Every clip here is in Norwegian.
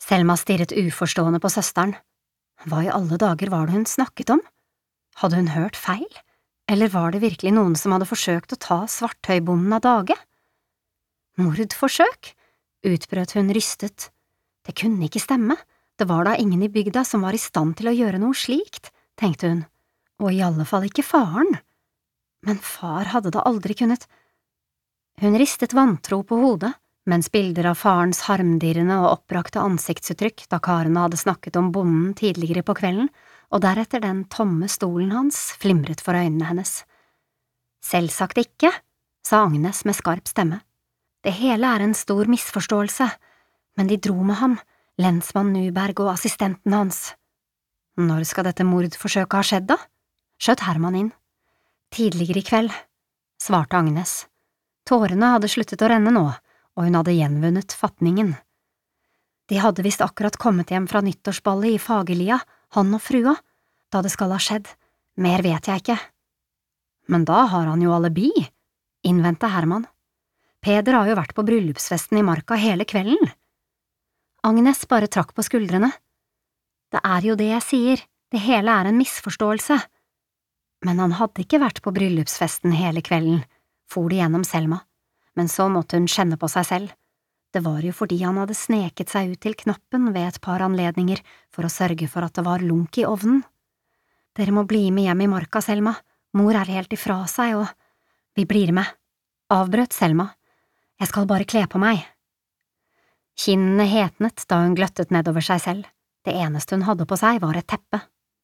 Selma stirret uforstående på søsteren. Hva i alle dager var det hun snakket om? Hadde hun hørt feil, eller var det virkelig noen som hadde forsøkt å ta Svartøybonden av dage? Mordforsøk? Utbrøt hun rystet. Det kunne ikke stemme, det var da ingen i bygda som var i stand til å gjøre noe slikt, tenkte hun, og i alle fall ikke faren. Men far hadde da aldri kunnet… Hun ristet vantro på hodet, mens bilder av farens harmdirrende og oppbrakte ansiktsuttrykk da karene hadde snakket om bonden tidligere på kvelden, og deretter den tomme stolen hans flimret for øynene hennes. Selvsagt ikke, sa Agnes med skarp stemme. Det hele en stor misforståelse, men de dro med ham, lensmann Nyberg og assistenten hans. Når skal dette mordforsøket ha skjedd da? Skjøt Herman inn. Tidligere i kveld, svarte Agnes. Tårene hadde sluttet å renne nå, og hun hadde gjenvunnet fatningen. De hadde visst akkurat kommet hjem fra nyttårsballet i Fagerlia, han og frua, da det skal ha skjedd. Mer vet jeg ikke. Men da har han jo alibi, innvendte Herman. Peder har jo vært på bryllupsfesten i marka hele kvelden. Agnes bare trakk på skuldrene. Det jo det jeg sier, det hele en misforståelse. Men han hadde ikke vært på bryllupsfesten hele kvelden, for det gjennom Selma, men så måtte hun kjenne på seg selv. Det var jo fordi han hadde sneket seg ut til knappen ved et par anledninger for å sørge for at det var lunk i ovnen. Dere må bli med hjem i marka, Selma, mor helt ifra seg og… Vi blir med, avbrøt Selma. Jeg skal bare kle på meg. Kinnene hetnet da hun gløttet nedover seg selv. Det eneste hun hadde på seg var et teppe.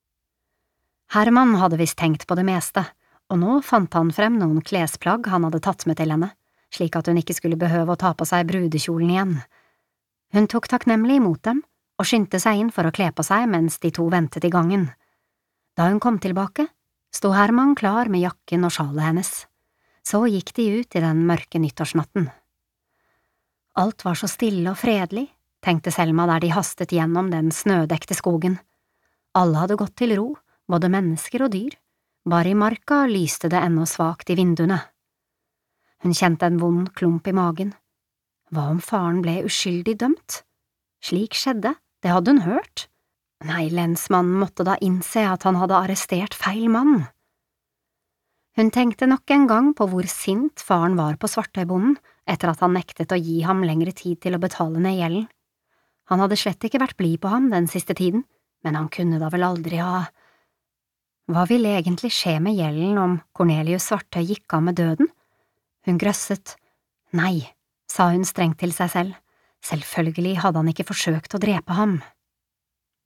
Herman hadde visst tenkt på det meste, og nå fant han frem noen klesplagg han hadde tatt med til henne, slik at hun ikke skulle behøve å ta på seg brudekjolen igjen. Hun tok takknemlig imot dem, og skyndte seg inn for å kle på seg mens de to ventet i gangen. Da hun kom tilbake, sto Herman klar med jakken og sjalet hennes. Så gikk de ut i den mørke nyttårsnatten. Alt var så stille og fredelig, tenkte Selma der de hastet gjennom den snødekte skogen. Alle hadde gått til ro, både mennesker og dyr. Bare i marka lyste det ennå svakt i vinduene. Hun kjente en vond klump i magen. Hva om faren ble uskyldig dømt? Slik skjedde, det hadde hun hørt. Nei, lensmannen måtte da innse at han hadde arrestert feil mann. Hun tenkte nok en gang på hvor sint faren var på Svartøybonden etter at han nektet å gi ham lengre tid til å betale ned gjelden. Han hadde slett ikke vært blid på ham den siste tiden, men han kunne da vel aldri ha… Hva ville egentlig skje med gjelden om Cornelius Svartøy gikk av med døden? Hun grøsset. Nei, sa hun strengt til seg selv. Selvfølgelig hadde han ikke forsøkt å drepe ham.